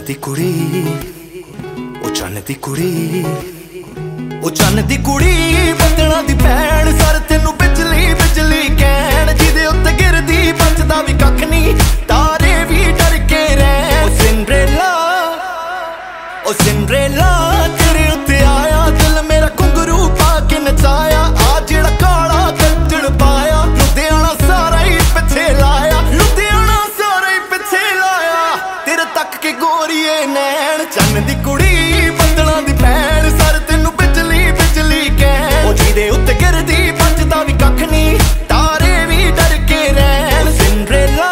दी कुड़ी ओ चन्न दी कुड़ी ओ चन्न दी कुड़ी बदला दी भैन सर तेनू बिजली बिजली कहण जिदे उत्ते गिरदी बचदा भी कख नहीं तारे भी डर के रहन ओ सिंड्रेला तेरे उत्ते आया दिल मेरा घुंघरू पा के नचाया आ जेड़ा काला गज्जड़ पाया लुधियाना सारा ही पिछे लाया लुधियाना सारा ही पिछे लाया तेरे तक के गोरीए नैन चन्न दी कुड़ी बदला दी भैन सर तेनू बिजली बिजली कहण ओ जिदे उत्ते गिरदी बचदा भी कख नहीं तारे भी डर के रहन सिंड्रेला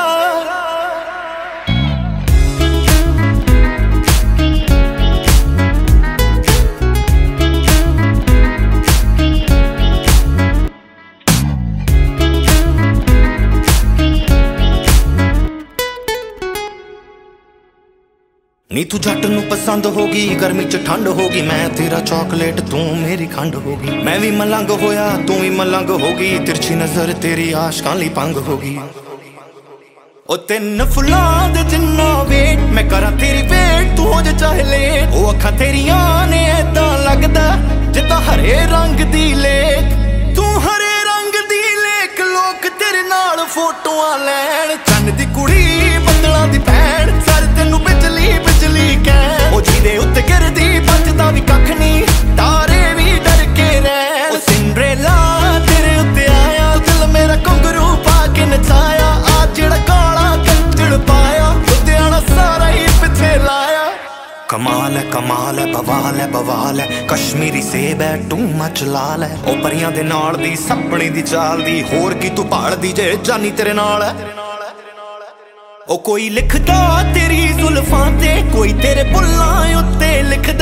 नी तू जट नू पसंद होगी गर्मी च ठंड होगी मैं तेरा चॉकलेट तू मेरी खंड होगी मैं भी मलंग होया तू भी मलंग होगी तिरछी नजर तेरी आशकां लई भंग होगी ओ तिन फुलां दे जिन्ना वेट मैं करा तेरी वेट तू हो जा चाहे लेट ओ अखां तेरियां ने ऐदां लगदा जिद्दां हरे रंग दी लेक तू हरे रंग दी लेक लोक तेरे नाल फोटोआं लैण चन्न दी कुड़ी बदलां दी भैन सर तेनू बिजली बिजली कहण ओ जिदे उत्ते गिरदी बचदा भी कख नहीं तारे भी डर के रहन ओ सिंड्रेला तेरे उत्ते आया दिल मेरा घुंघरू पा के नचाया आ जेड़ा काला गज्जड़ पाया लुधियाना सारा ही पिछे लाया कमाल है बवाल है कश्मीरी सेब है टू मच लाल है ओ परियां दे नाल दी सपने दी चाल दी होर की तू भाल दी जे जानी तेरे नाल है ओ कोई लिखदा तेरी जुल्फां ते कोई तेरे बुल्लां उत्ते लिख